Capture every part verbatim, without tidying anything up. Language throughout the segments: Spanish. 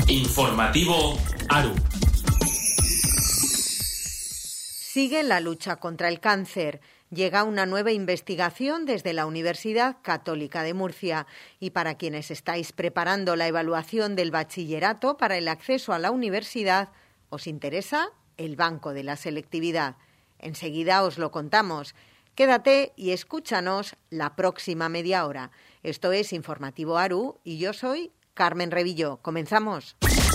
Informativo ARU. Sigue la lucha contra el cáncer. Llega una nueva investigación desde la Universidad Católica de Murcia. Y para quienes estáis preparando la evaluación del bachillerato para el acceso a la universidad, ¿os interesa el banco de la selectividad? Enseguida os lo contamos. Quédate y escúchanos la próxima media hora. Esto es Informativo ARU y yo soy Carmen Revillo. Comenzamos.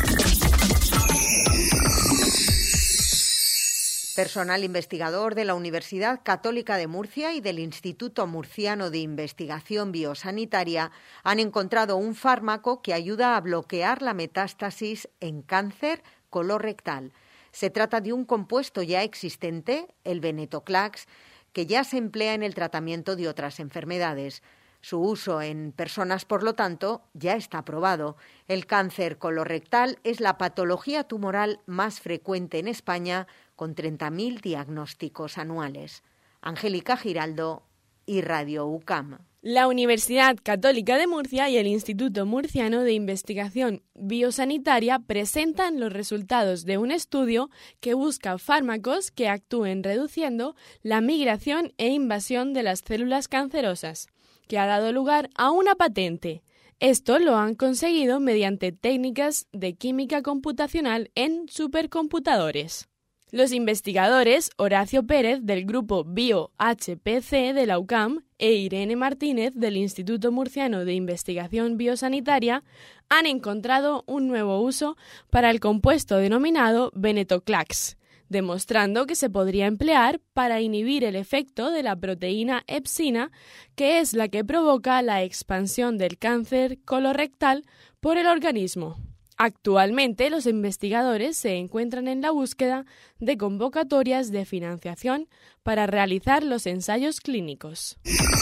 Personal investigador de la Universidad Católica de Murcia y del Instituto Murciano de Investigación Biosanitaria han encontrado un fármaco que ayuda a bloquear la metástasis en cáncer colorectal. Se trata de un compuesto ya existente, el venetoclax, que ya se emplea en el tratamiento de otras enfermedades. Su uso en personas, por lo tanto, ya está aprobado. El cáncer colorectal es la patología tumoral más frecuente en España, con treinta mil diagnósticos anuales. Angélica Giraldo y Radio U C A M. La Universidad Católica de Murcia y el Instituto Murciano de Investigación Biosanitaria presentan los resultados de un estudio que busca fármacos que actúen reduciendo la migración e invasión de las células cancerosas, que ha dado lugar a una patente. Esto lo han conseguido mediante técnicas de química computacional en supercomputadores. Los investigadores Horacio Pérez del grupo Bio-H P C de la U C A M e Irene Martínez del Instituto Murciano de Investigación Biosanitaria han encontrado un nuevo uso para el compuesto denominado venetoclax, demostrando que se podría emplear para inhibir el efecto de la proteína epsina, que es la que provoca la expansión del cáncer colorectal por el organismo. Actualmente, los investigadores se encuentran en la búsqueda de convocatorias de financiación para realizar los ensayos clínicos.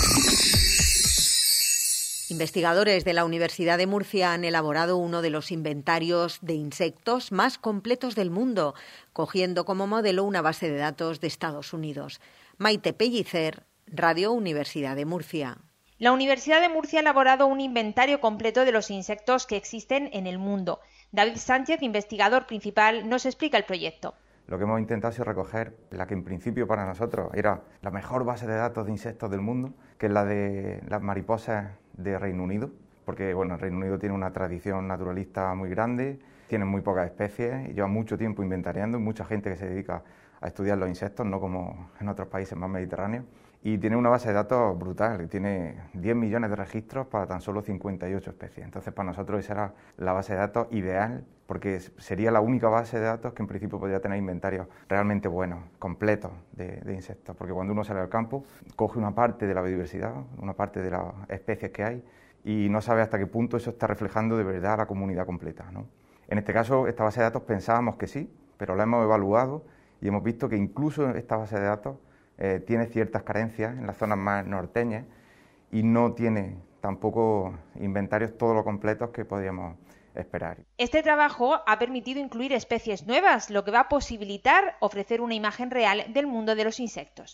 Investigadores de la Universidad de Murcia han elaborado uno de los inventarios de insectos más completos del mundo, cogiendo como modelo una base de datos de Estados Unidos. Maite Pellicer, Radio Universidad de Murcia. La Universidad de Murcia ha elaborado un inventario completo de los insectos que existen en el mundo. David Sánchez, investigador principal, nos explica el proyecto. Lo que hemos intentado es recoger la que en principio para nosotros era la mejor base de datos de insectos del mundo, que es la de las mariposas de Reino Unido, porque bueno, el Reino Unido tiene una tradición naturalista muy grande, tiene muy pocas especies y lleva mucho tiempo inventariando, mucha gente que se dedica a estudiar los insectos, no como en otros países más mediterráneos. Y tiene una base de datos brutal, tiene diez millones de registros para tan solo cincuenta y ocho especies. Entonces, para nosotros esa era la base de datos ideal, porque sería la única base de datos que en principio podría tener inventarios realmente buenos, completos de, de insectos. Porque cuando uno sale al campo, coge una parte de la biodiversidad, una parte de las especies que hay, y no sabe hasta qué punto eso está reflejando de verdad a la comunidad completa, ¿no? En este caso, esta base de datos pensábamos que sí, pero la hemos evaluado y hemos visto que incluso esta base de datos Eh, tiene ciertas carencias en las zonas más norteñas y no tiene tampoco inventarios todo lo completos que podríamos esperar. Este trabajo ha permitido incluir especies nuevas, lo que va a posibilitar ofrecer una imagen real del mundo de los insectos.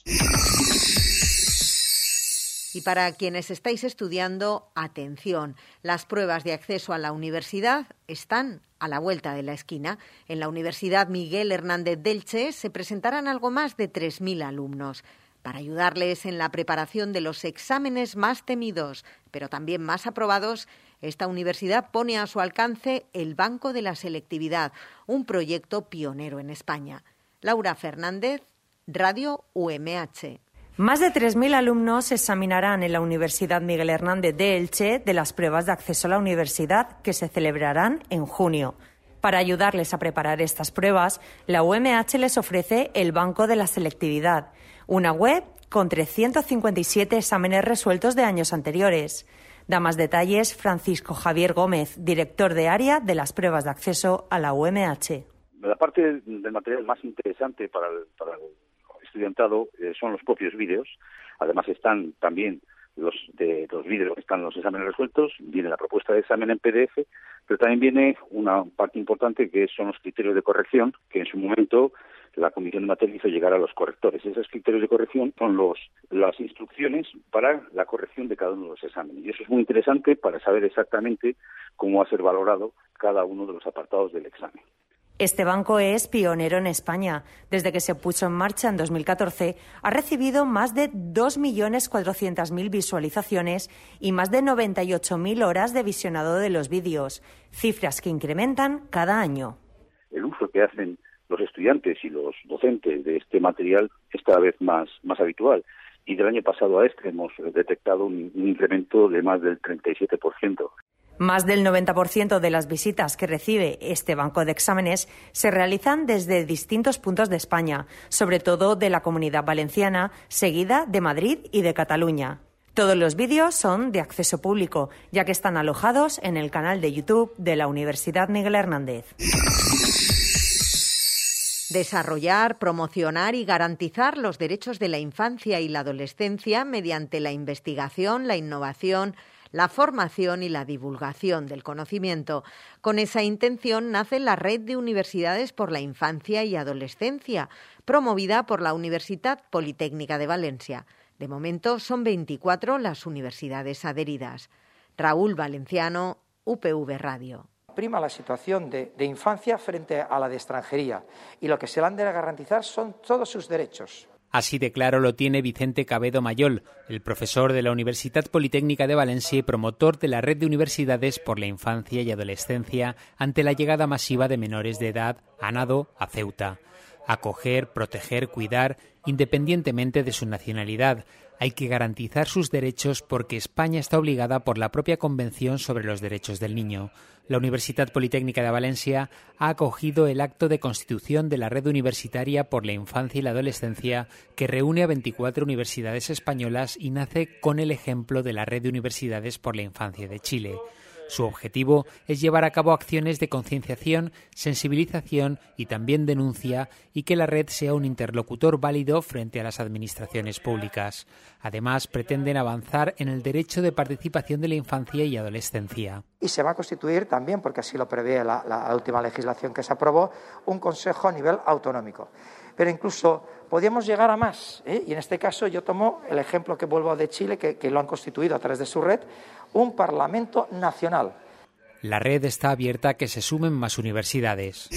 Y para quienes estáis estudiando, atención, las pruebas de acceso a la universidad están a la vuelta de la esquina. En la Universidad Miguel Hernández de Elche se presentarán algo más de tres mil alumnos para ayudarles en la preparación de los exámenes más temidos, pero también más aprobados. Esta universidad pone a su alcance el Banco de la Selectividad, un proyecto pionero en España. Laura Fernández, Radio U M H. Más de tres mil alumnos examinarán en la Universidad Miguel Hernández de Elche de las pruebas de acceso a la universidad que se celebrarán en junio. Para ayudarles a preparar estas pruebas, la U M H les ofrece el Banco de la Selectividad, una web con trescientos cincuenta y siete exámenes resueltos de años anteriores. Da más detalles Francisco Javier Gómez, director de área de las pruebas de acceso a la U M H. La parte del material más interesante para el, para el estudiantado eh, son los propios vídeos. Además están también los de los vídeos, están los exámenes resueltos, viene la propuesta de examen en P D F, pero también viene una parte importante que son los criterios de corrección, que en su momento la Comisión de Materia hizo llegar a los correctores. Esos criterios de corrección son los las instrucciones para la corrección de cada uno de los exámenes. Y eso es muy interesante para saber exactamente cómo va a ser valorado cada uno de los apartados del examen. Este banco es pionero en España. Desde que se puso en marcha en dos mil catorce, ha recibido más de dos millones cuatrocientas mil visualizaciones y más de noventa y ocho mil horas de visionado de los vídeos, cifras que incrementan cada año. El uso que hacen los estudiantes y los docentes de este material es cada vez más, más habitual. Y del año pasado a este hemos detectado un, un incremento de más del treinta y siete por ciento. Más del noventa por ciento de las visitas que recibe este banco de exámenes se realizan desde distintos puntos de España, sobre todo de la Comunidad Valenciana, seguida de Madrid y de Cataluña. Todos los vídeos son de acceso público, ya que están alojados en el canal de YouTube de la Universidad Miguel Hernández. Desarrollar, promocionar y garantizar los derechos de la infancia y la adolescencia mediante la investigación, la innovación, la formación y la divulgación del conocimiento. Con esa intención nace la Red de Universidades por la Infancia y Adolescencia, promovida por la Universitat Politécnica de Valencia. De momento son veinticuatro las universidades adheridas. Raúl Valenciano, U P V Radio. Prima la situación de, de infancia frente a la de extranjería y lo que se le han de garantizar son todos sus derechos. Así de claro lo tiene Vicente Cabedo Mayol, el profesor de la Universitat Politécnica de Valencia y promotor de la Red de Universidades por la Infancia y Adolescencia ante la llegada masiva de menores de edad a nado a Ceuta. Acoger, proteger, cuidar, independientemente de su nacionalidad. Hay que garantizar sus derechos porque España está obligada por la propia Convención sobre los Derechos del Niño. La Universitat Politécnica de Valencia ha acogido el acto de constitución de la Red Universitaria por la Infancia y la Adolescencia, que reúne a veinticuatro universidades españolas y nace con el ejemplo de la Red de Universidades por la Infancia de Chile. Su objetivo es llevar a cabo acciones de concienciación, sensibilización y también denuncia, y que la red sea un interlocutor válido frente a las administraciones públicas. Además, pretenden avanzar en el derecho de participación de la infancia y adolescencia. Y se va a constituir también, porque así lo prevé la, la última legislación que se aprobó, un consejo a nivel autonómico. Pero incluso podíamos llegar a más, ¿eh? Y en este caso yo tomo el ejemplo que vuelvo de Chile, que, que lo han constituido a través de su red, un Parlamento Nacional. La red está abierta a que se sumen más universidades.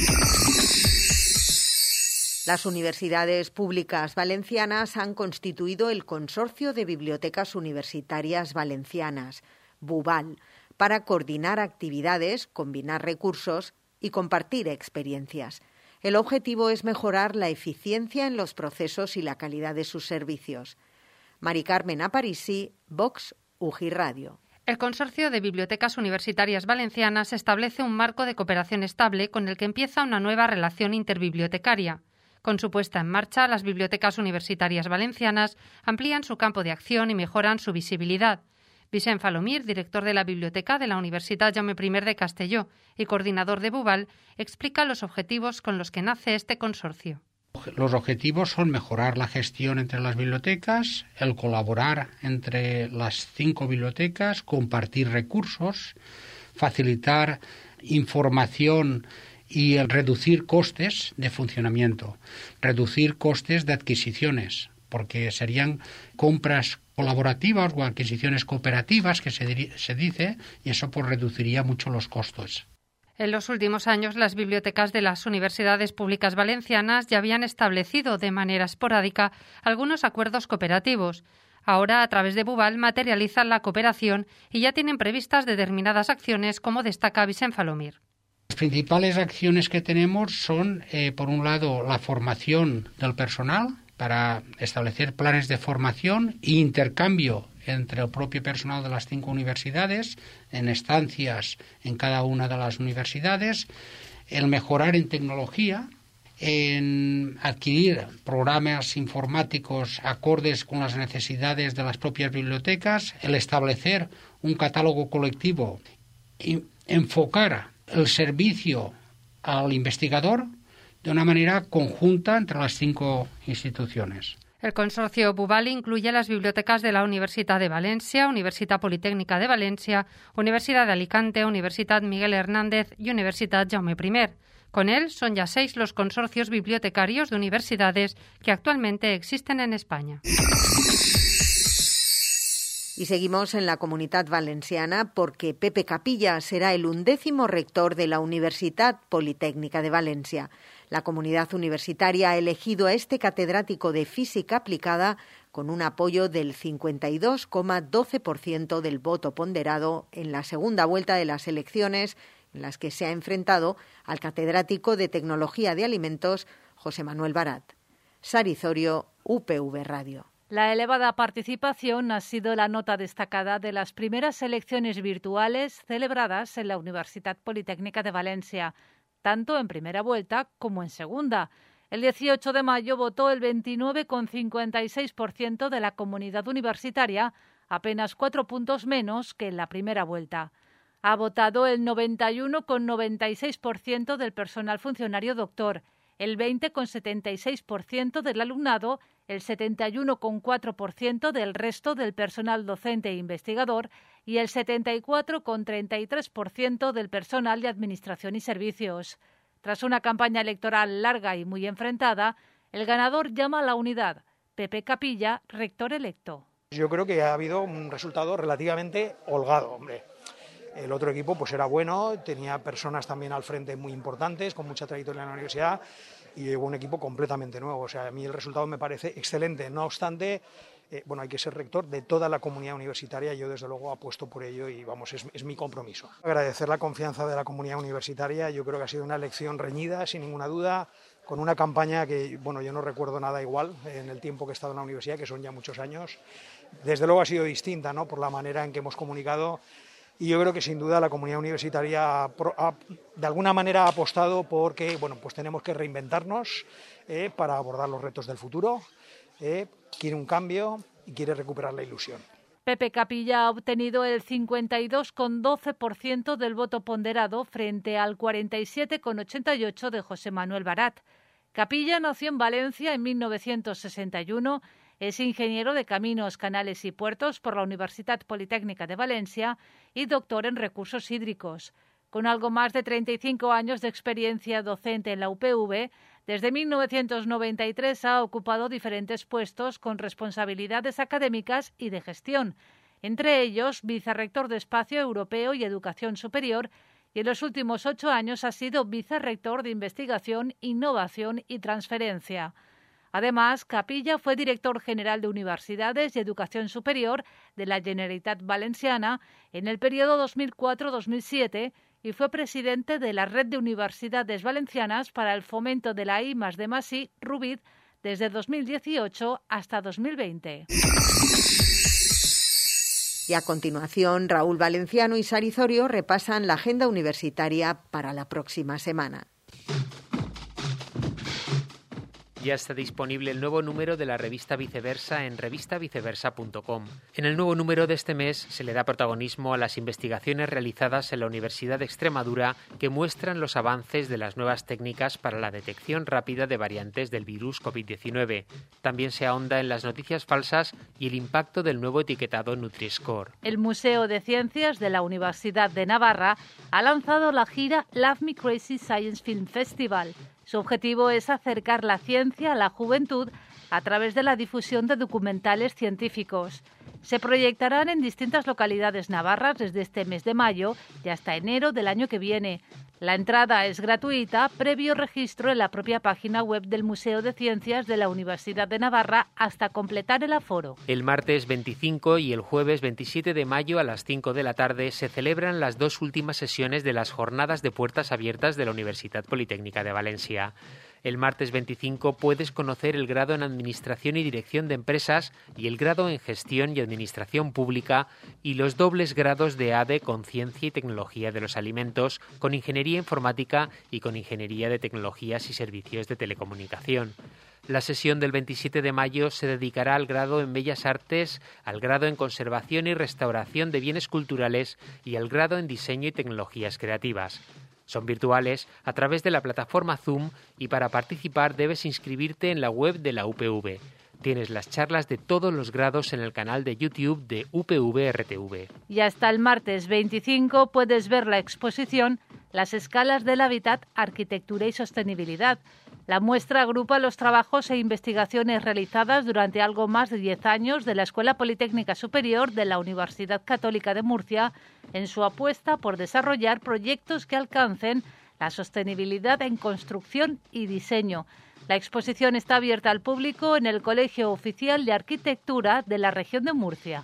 Las universidades públicas valencianas han constituido el Consorcio de Bibliotecas Universitarias Valencianas, BUVAL, para coordinar actividades, combinar recursos y compartir experiencias. El objetivo es mejorar la eficiencia en los procesos y la calidad de sus servicios. Mari Carmen Aparici, Vox, U G I Radio. El Consorcio de Bibliotecas Universitarias Valencianas establece un marco de cooperación estable con el que empieza una nueva relación interbibliotecaria. Con su puesta en marcha, las bibliotecas universitarias valencianas amplían su campo de acción y mejoran su visibilidad. Vicent Falomir, director de la Biblioteca de la Universitat Jaume I de Castelló y coordinador de BUVAL, explica los objetivos con los que nace este consorcio. Los objetivos son mejorar la gestión entre las bibliotecas, el colaborar entre las cinco bibliotecas, compartir recursos, facilitar información y el reducir costes de funcionamiento, reducir costes de adquisiciones, porque serían compras colaborativas o adquisiciones cooperativas, que se, se dice, y eso pues reduciría mucho los costos. En los últimos años, las bibliotecas de las universidades públicas valencianas ya habían establecido de manera esporádica algunos acuerdos cooperativos. Ahora, a través de BUVAL, materializan la cooperación y ya tienen previstas determinadas acciones, como destaca Vicent Falomir. Las principales acciones que tenemos son, eh, por un lado, la formación del personal, para establecer planes de formación e intercambio entre el propio personal de las cinco universidades, en estancias en cada una de las universidades, el mejorar en tecnología, en adquirir programas informáticos acordes con las necesidades de las propias bibliotecas, el establecer un catálogo colectivo y enfocar el servicio al investigador de una manera conjunta entre las cinco instituciones. El consorcio Bubali incluye las bibliotecas de la Universitat de Valencia, Universitat Politécnica de Valencia, Universidad de Alicante, Universidad Miguel Hernández y Universidad Jaume I. Con él son ya seis los consorcios bibliotecarios de universidades que actualmente existen en España. Y seguimos en la Comunitat Valenciana porque Pepe Capilla será el undécimo rector de la Universitat Politécnica de Valencia. La comunidad universitaria ha elegido a este catedrático de física aplicada con un apoyo del cincuenta y dos coma doce por ciento del voto ponderado en la segunda vuelta de las elecciones, en las que se ha enfrentado al catedrático de Tecnología de Alimentos, José Manuel Barat. Sarizorio, U P V Radio. La elevada participación ha sido la nota destacada de las primeras elecciones virtuales celebradas en la Universitat Politécnica de Valencia, tanto en primera vuelta como en segunda. El dieciocho de mayo votó el veintinueve coma cincuenta y seis por ciento de la comunidad universitaria, apenas cuatro puntos menos que en la primera vuelta. Ha votado el noventa y uno coma noventa y seis por ciento del personal funcionario doctor, el veinte coma setenta y seis por ciento del alumnado, el setenta y uno coma cuatro por ciento del resto del personal docente e investigador y el setenta y cuatro coma treinta y tres por ciento del personal de administración y servicios. Tras una campaña electoral larga y muy enfrentada, el ganador llama a la unidad. Pepe Capilla, rector electo. Yo creo que ha habido un resultado relativamente holgado, hombre. El otro equipo pues era bueno, tenía personas también al frente muy importantes, con mucha trayectoria en la universidad, y llegó un equipo completamente nuevo. O sea, a mí el resultado me parece excelente. No obstante, eh, bueno, hay que ser rector de toda la comunidad universitaria. Yo, desde luego, apuesto por ello y, vamos, es, es mi compromiso. Agradecer la confianza de la comunidad universitaria. Yo creo que ha sido una elección reñida, sin ninguna duda, con una campaña que, bueno, yo no recuerdo nada igual en el tiempo que he estado en la universidad, que son ya muchos años. Desde luego ha sido distinta, ¿no?, por la manera en que hemos comunicado. Y yo creo que sin duda la comunidad universitaria ha, ha, de alguna manera ha apostado porque, bueno, pues tenemos que reinventarnos eh, para abordar los retos del futuro. Eh, quiere un cambio y quiere recuperar la ilusión. Pepe Capilla ha obtenido el cincuenta y dos coma doce por ciento del voto ponderado frente al cuarenta y siete coma ochenta y ocho por ciento de José Manuel Barat. Capilla nació en Valencia en mil novecientos sesenta y uno. Es ingeniero de Caminos, Canales y Puertos por la Universitat Politécnica de Valencia y doctor en recursos hídricos. Con algo más de treinta y cinco años de experiencia docente en la U P V, desde mil novecientos noventa y tres ha ocupado diferentes puestos con responsabilidades académicas y de gestión, entre ellos vicerrector de Espacio Europeo y Educación Superior, y en los últimos ocho años ha sido vicerrector de Investigación, Innovación y Transferencia. Además, Capilla fue director general de Universidades y Educación Superior de la Generalitat Valenciana en el periodo dos mil cuatro a dos mil siete y fue presidente de la Red de Universidades Valencianas para el Fomento de la I más D más I, RUBID, desde dos mil dieciocho hasta dos mil veinte. Y a continuación, Raúl Valenciano y Sarizorio repasan la agenda universitaria para la próxima semana. Ya está disponible el nuevo número de la revista Viceversa en revista viceversa punto com. En el nuevo número de este mes se le da protagonismo a las investigaciones realizadas en la Universidad de Extremadura que muestran los avances de las nuevas técnicas para la detección rápida de variantes del virus COVID diecinueve. También se ahonda en las noticias falsas y el impacto del nuevo etiquetado Nutri-Score. El Museo de Ciencias de la Universidad de Navarra ha lanzado la gira Love Me Crazy Science Film Festival. Su objetivo es acercar la ciencia a la juventud a través de la difusión de documentales científicos. Se proyectarán en distintas localidades navarras desde este mes de mayo y hasta enero del año que viene. La entrada es gratuita, previo registro en la propia página web del Museo de Ciencias de la Universidad de Navarra hasta completar el aforo. El martes veinticinco y el jueves veintisiete de mayo a las cinco de la tarde se celebran las dos últimas sesiones de las Jornadas de Puertas Abiertas de la Universitat Politécnica de Valencia. El martes veinticinco puedes conocer el grado en Administración y Dirección de Empresas y el grado en Gestión y Administración Pública y los dobles grados de A D E con Ciencia y Tecnología de los Alimentos, con Ingeniería Informática y con Ingeniería de Tecnologías y Servicios de Telecomunicación. La sesión del veintisiete de mayo se dedicará al grado en Bellas Artes, al grado en Conservación y Restauración de Bienes Culturales y al grado en Diseño y Tecnologías Creativas. Son virtuales a través de la plataforma Zoom y para participar debes inscribirte en la web de la U P V. Tienes las charlas de todos los grados en el canal de YouTube de U P V R T V. Y hasta el martes veinticinco puedes ver la exposición Las escalas del hábitat, arquitectura y sostenibilidad. La muestra agrupa los trabajos e investigaciones realizadas durante algo más de diez años de la Escuela Politécnica Superior de la Universidad Católica de Murcia en su apuesta por desarrollar proyectos que alcancen la sostenibilidad en construcción y diseño. La exposición está abierta al público en el Colegio Oficial de Arquitectura de la región de Murcia.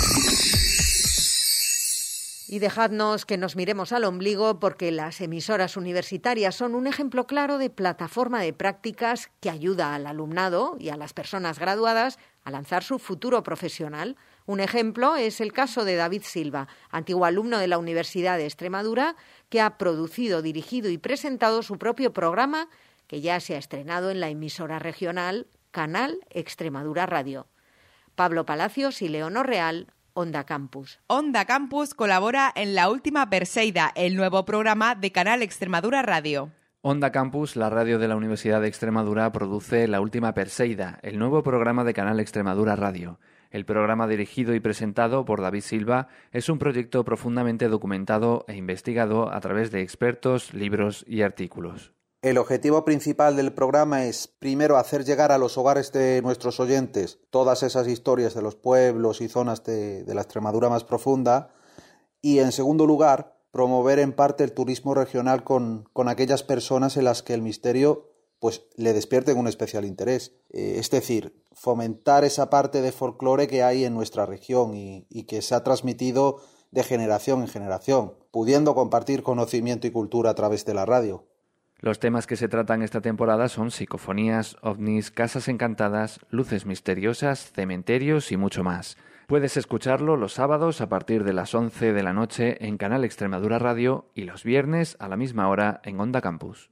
Y dejadnos que nos miremos al ombligo porque las emisoras universitarias son un ejemplo claro de plataforma de prácticas que ayuda al alumnado y a las personas graduadas a lanzar su futuro profesional. Un ejemplo es el caso de David Silva, antiguo alumno de la Universidad de Extremadura, que ha producido, dirigido y presentado su propio programa que ya se ha estrenado en la emisora regional Canal Extremadura Radio. Pablo Palacios y Leonor Real, Onda Campus. Onda Campus colabora en La Última Perseida, el nuevo programa de Canal Extremadura Radio. Onda Campus, la radio de la Universidad de Extremadura, produce La Última Perseida, el nuevo programa de Canal Extremadura Radio. El programa dirigido y presentado por David Silva es un proyecto profundamente documentado e investigado a través de expertos, libros y artículos. El objetivo principal del programa es, primero, hacer llegar a los hogares de nuestros oyentes todas esas historias de los pueblos y zonas de, de la Extremadura más profunda y, en segundo lugar, promover en parte el turismo regional con, con aquellas personas en las que el misterio pues, le despierte un especial interés. Eh, es decir, fomentar esa parte de folclore que hay en nuestra región y, y que se ha transmitido de generación en generación, pudiendo compartir conocimiento y cultura a través de la radio. Los temas que se tratan esta temporada son psicofonías, ovnis, casas encantadas, luces misteriosas, cementerios y mucho más. Puedes escucharlo los sábados a partir de las once de la noche en Canal Extremadura Radio y los viernes a la misma hora en Onda Campus.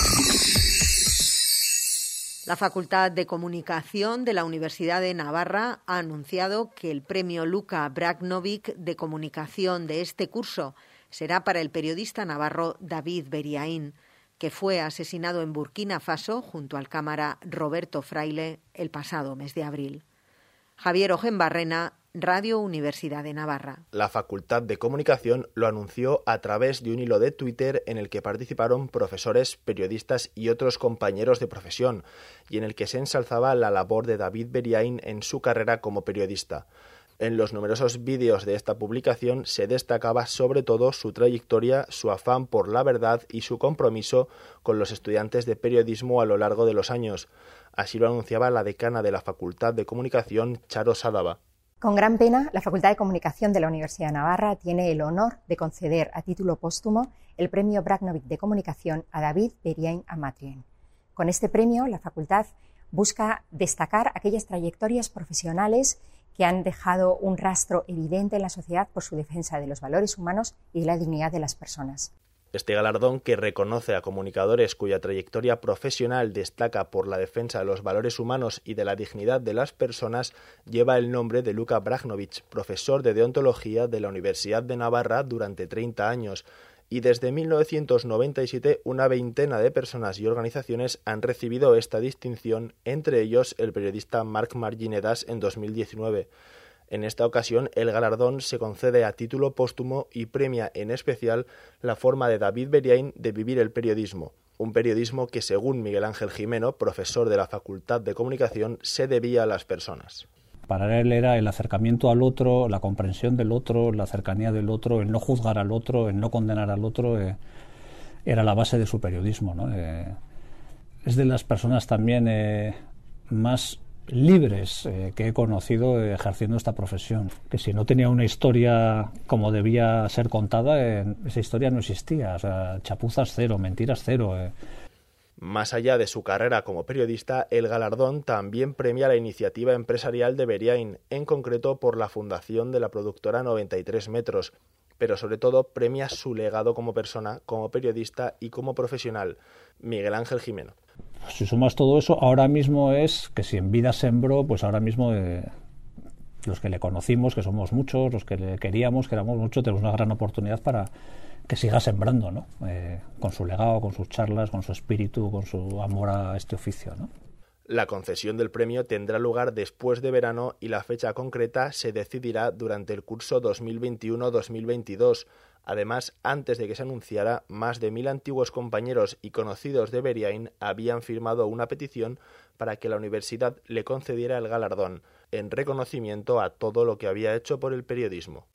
La Facultad de Comunicación de la Universidad de Navarra ha anunciado que el premio Luka Brajnovic de Comunicación de este curso será para el periodista navarro David Beriaín, que fue asesinado en Burkina Faso junto al cámara Roberto Fraile el pasado mes de abril. Javier Ojenbarrena, Radio Universidad de Navarra. La Facultad de Comunicación lo anunció a través de un hilo de Twitter en el que participaron profesores, periodistas y otros compañeros de profesión, y en el que se ensalzaba la labor de David Beriaín en su carrera como periodista. En los numerosos vídeos de esta publicación se destacaba sobre todo su trayectoria, su afán por la verdad y su compromiso con los estudiantes de periodismo a lo largo de los años. Así lo anunciaba la decana de la Facultad de Comunicación, Charo Sadaba. Con gran pena, la Facultad de Comunicación de la Universidad de Navarra tiene el honor de conceder a título póstumo el premio Brajnovic de Comunicación a David Beriaín Amatrien. Con este premio, la facultad busca destacar aquellas trayectorias profesionales que han dejado un rastro evidente en la sociedad por su defensa de los valores humanos y de la dignidad de las personas. Este galardón, que reconoce a comunicadores cuya trayectoria profesional destaca por la defensa de los valores humanos y de la dignidad de las personas, lleva el nombre de Luka Brajnovic, profesor de deontología de la Universidad de Navarra durante treinta años, y desde mil novecientos noventa y siete una veintena de personas y organizaciones han recibido esta distinción, entre ellos el periodista Marc Marginedas en dos mil diecinueve. En esta ocasión, el galardón se concede a título póstumo y premia en especial la forma de David Beriaín de vivir el periodismo, un periodismo que, según Miguel Ángel Jimeno, profesor de la Facultad de Comunicación, se debía a las personas. Para él era el acercamiento al otro, la comprensión del otro, la cercanía del otro, el no juzgar al otro, el no condenar al otro, eh, era la base de su periodismo, ¿no? Eh, es de las personas también eh, más libres eh, que he conocido eh, ejerciendo esta profesión, que si no tenía una historia como debía ser contada, eh, esa historia no existía, o sea, chapuzas cero, mentiras cero. Eh. Más allá de su carrera como periodista, el galardón también premia la iniciativa empresarial de Beriaín, en concreto por la fundación de la productora noventa y tres metros, pero sobre todo premia su legado como persona, como periodista y como profesional. Miguel Ángel Jimeno. Si sumas todo eso, ahora mismo es que si en vida sembró, pues ahora mismo eh, los que le conocimos, que somos muchos, los que le queríamos, que éramos muchos, tenemos una gran oportunidad para que siga sembrando, ¿no? Eh, con su legado, con sus charlas, con su espíritu, con su amor a este oficio, ¿no? La concesión del premio tendrá lugar después de verano y la fecha concreta se decidirá durante el curso dos mil veintiuno dos mil veintidós. Además, antes de que se anunciara, más de mil antiguos compañeros y conocidos de Beriain habían firmado una petición para que la universidad le concediera el galardón, en reconocimiento a todo lo que había hecho por el periodismo.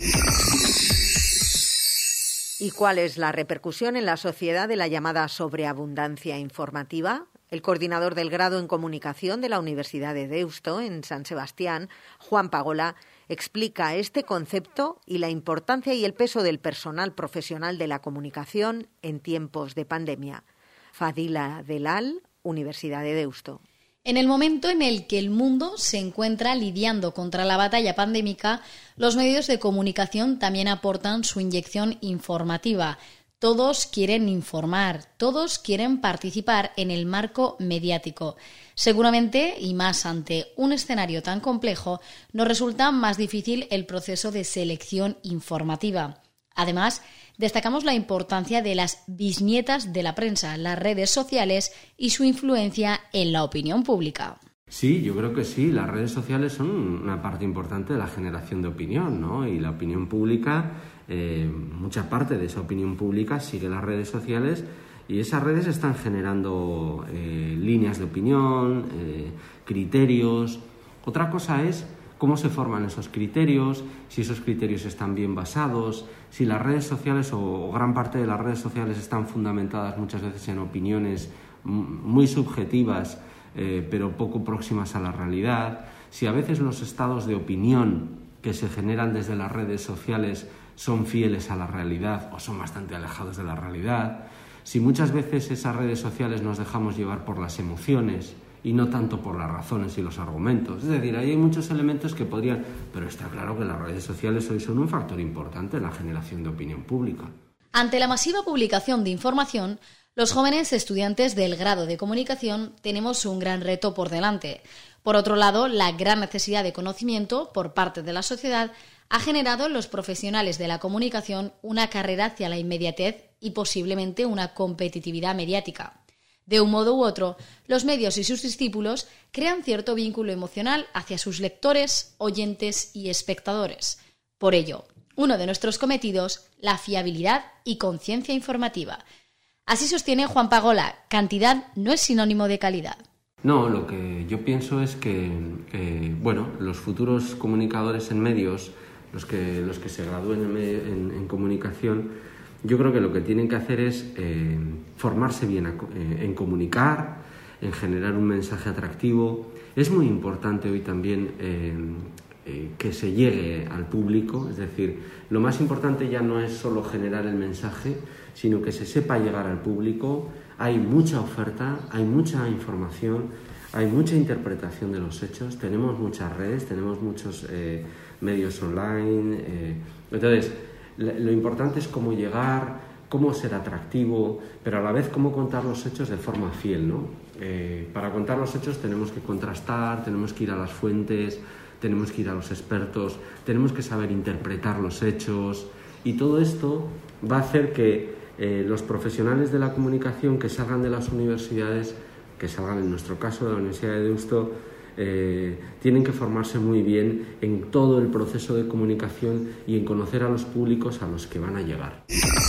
¿Y cuál es la repercusión en la sociedad de la llamada sobreabundancia informativa? El coordinador del grado en comunicación de la Universidad de Deusto, en San Sebastián, Juan Pagola, explica este concepto y la importancia y el peso del personal profesional de la comunicación en tiempos de pandemia. Fadila Delal, Universidad de Deusto. En el momento en el que el mundo se encuentra lidiando contra la batalla pandémica, los medios de comunicación también aportan su inyección informativa. Todos quieren informar, todos quieren participar en el marco mediático. Seguramente, y más ante un escenario tan complejo, nos resulta más difícil el proceso de selección informativa. Además, destacamos la importancia de las bisnietas de la prensa, las redes sociales y su influencia en la opinión pública. Sí, yo creo que sí. Las redes sociales son una parte importante de la generación de opinión, ¿no? Y la opinión pública, eh, mucha parte de esa opinión pública sigue las redes sociales y esas redes están generando eh, líneas de opinión, eh, criterios. Otra cosa es cómo se forman esos criterios, si esos criterios están bien basados, si las redes sociales o gran parte de las redes sociales están fundamentadas muchas veces en opiniones muy subjetivas, eh, pero poco próximas a la realidad, si a veces los estados de opinión que se generan desde las redes sociales son fieles a la realidad o son bastante alejados de la realidad, si muchas veces esas redes sociales nos dejamos llevar por las emociones y no tanto por las razones y los argumentos. Es decir, ahí hay muchos elementos que podrían... Pero está claro que las redes sociales hoy son un factor importante en la generación de opinión pública. Ante la masiva publicación de información, los jóvenes estudiantes del grado de comunicación tenemos un gran reto por delante. Por otro lado, la gran necesidad de conocimiento por parte de la sociedad ha generado en los profesionales de la comunicación una carrera hacia la inmediatez y posiblemente una competitividad mediática. De un modo u otro, los medios y sus discípulos crean cierto vínculo emocional hacia sus lectores, oyentes y espectadores. Por ello, uno de nuestros cometidos, la fiabilidad y conciencia informativa. Así sostiene Juan Pagola, cantidad no es sinónimo de calidad. No, lo que yo pienso es que, eh, bueno, los futuros comunicadores en medios, los que, los que se gradúen en, en, en comunicación, yo creo que lo que tienen que hacer es eh, formarse bien a, eh, en comunicar, en generar un mensaje atractivo. Es muy importante hoy también eh, eh, que se llegue al público, es decir, lo más importante ya no es solo generar el mensaje, sino que se sepa llegar al público. Hay mucha oferta, hay mucha información, hay mucha interpretación de los hechos, tenemos muchas redes, tenemos muchos eh, medios online. Eh, entonces, lo importante es cómo llegar, cómo ser atractivo, pero a la vez cómo contar los hechos de forma fiel, ¿no? Eh, para contar los hechos tenemos que contrastar, tenemos que ir a las fuentes, tenemos que ir a los expertos, tenemos que saber interpretar los hechos y todo esto va a hacer que eh, los profesionales de la comunicación que salgan de las universidades, que salgan en nuestro caso de la Universidad de Deusto, Eh, tienen que formarse muy bien en todo el proceso de comunicación y en conocer a los públicos a los que van a llegar.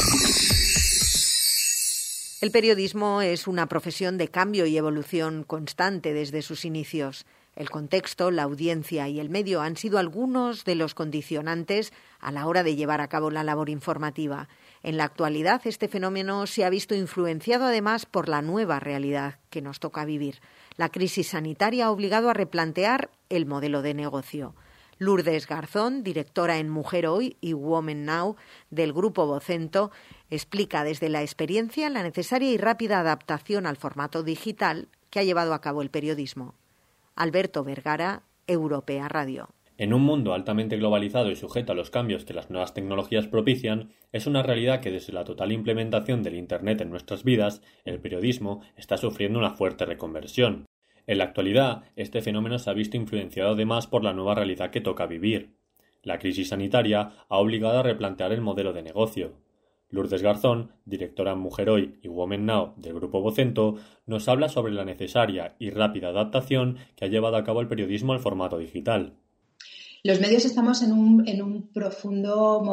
El periodismo es una profesión de cambio y evolución constante desde sus inicios. El contexto, la audiencia y el medio han sido algunos de los condicionantes a la hora de llevar a cabo la labor informativa. En la actualidad, este fenómeno se ha visto influenciado además por la nueva realidad que nos toca vivir. La crisis sanitaria ha obligado a replantear el modelo de negocio. Lourdes Garzón, directora en Mujer Hoy y Women Now del Grupo Vocento, explica desde la experiencia la necesaria y rápida adaptación al formato digital que ha llevado a cabo el periodismo. Alberto Vergara, Europea Radio. En un mundo altamente globalizado y sujeto a los cambios que las nuevas tecnologías propician, es una realidad que desde la total implementación del Internet en nuestras vidas, el periodismo está sufriendo una fuerte reconversión. En la actualidad, este fenómeno se ha visto influenciado además por la nueva realidad que toca vivir. La crisis sanitaria ha obligado a replantear el modelo de negocio. Lourdes Garzón, directora en Mujer Hoy y Women Now del Grupo Vocento, nos habla sobre la necesaria y rápida adaptación que ha llevado a cabo el periodismo al formato digital. Los medios estamos en un, en un profundo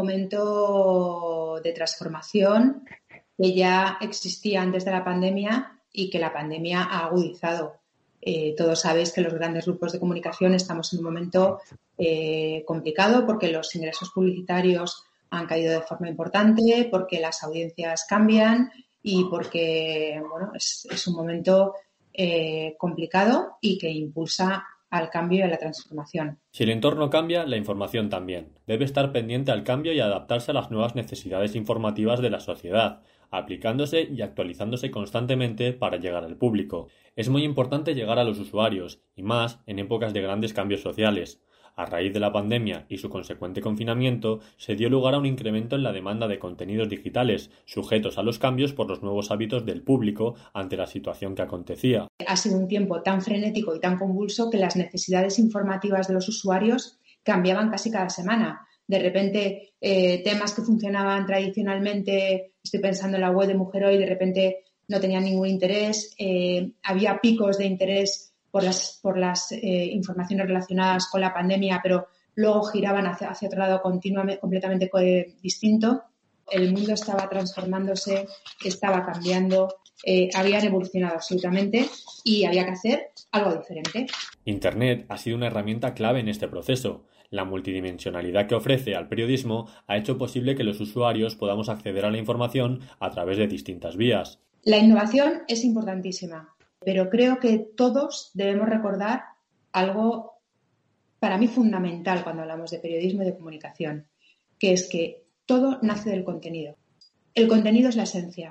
momento de transformación que ya existía antes de la pandemia y que la pandemia ha agudizado. Eh, todos sabéis que los grandes grupos de comunicación estamos en un momento eh, complicado porque los ingresos publicitarios han caído de forma importante, porque las audiencias cambian y porque bueno, es, es un momento eh, complicado y que impulsa al cambio y a la transformación. Si el entorno cambia, la información también. Debe estar pendiente al cambio y adaptarse a las nuevas necesidades informativas de la sociedad, aplicándose y actualizándose constantemente para llegar al público. Es muy importante llegar a los usuarios, y más en épocas de grandes cambios sociales. A raíz de la pandemia y su consecuente confinamiento, se dio lugar a un incremento en la demanda de contenidos digitales, sujetos a los cambios por los nuevos hábitos del público ante la situación que acontecía. Ha sido un tiempo tan frenético y tan convulso que las necesidades informativas de los usuarios cambiaban casi cada semana. De repente, eh, temas que funcionaban tradicionalmente, estoy pensando en la web de Mujer Hoy, de repente no tenían ningún interés, eh, había picos de interés por las, por las eh, informaciones relacionadas con la pandemia, pero luego giraban hacia, hacia otro lado continuamente, completamente eh, distinto. El mundo estaba transformándose, estaba cambiando, eh, habían evolucionado absolutamente y había que hacer algo diferente. Internet ha sido una herramienta clave en este proceso. La multidimensionalidad que ofrece al periodismo ha hecho posible que los usuarios podamos acceder a la información a través de distintas vías. La innovación es importantísima, pero creo que todos debemos recordar algo para mí fundamental cuando hablamos de periodismo y de comunicación, que es que todo nace del contenido. El contenido es la esencia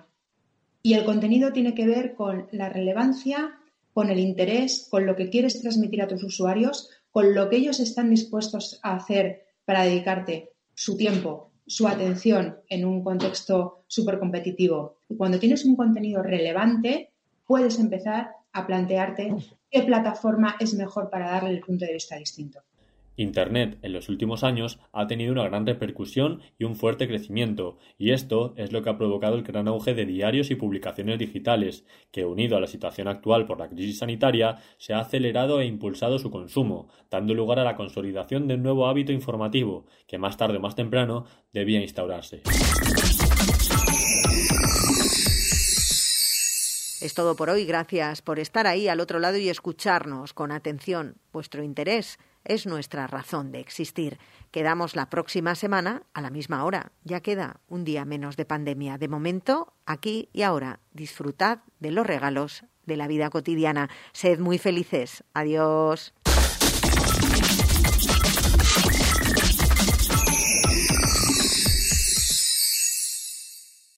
y el contenido tiene que ver con la relevancia, con el interés, con lo que quieres transmitir a tus usuarios, con lo que ellos están dispuestos a hacer para dedicarte su tiempo, su atención en un contexto súper competitivo. Y cuando tienes un contenido relevante, puedes empezar a plantearte qué plataforma es mejor para darle el punto de vista distinto. Internet en los últimos años ha tenido una gran repercusión y un fuerte crecimiento, y esto es lo que ha provocado el gran auge de diarios y publicaciones digitales, que unido a la situación actual por la crisis sanitaria, se ha acelerado e impulsado su consumo, dando lugar a la consolidación de un nuevo hábito informativo, que más tarde o más temprano debía instaurarse. Es todo por hoy. Gracias por estar ahí al otro lado y escucharnos con atención. Vuestro interés es nuestra razón de existir. Quedamos la próxima semana a la misma hora. Ya queda un día menos de pandemia. De momento, aquí y ahora, disfrutad de los regalos de la vida cotidiana. Sed muy felices. Adiós.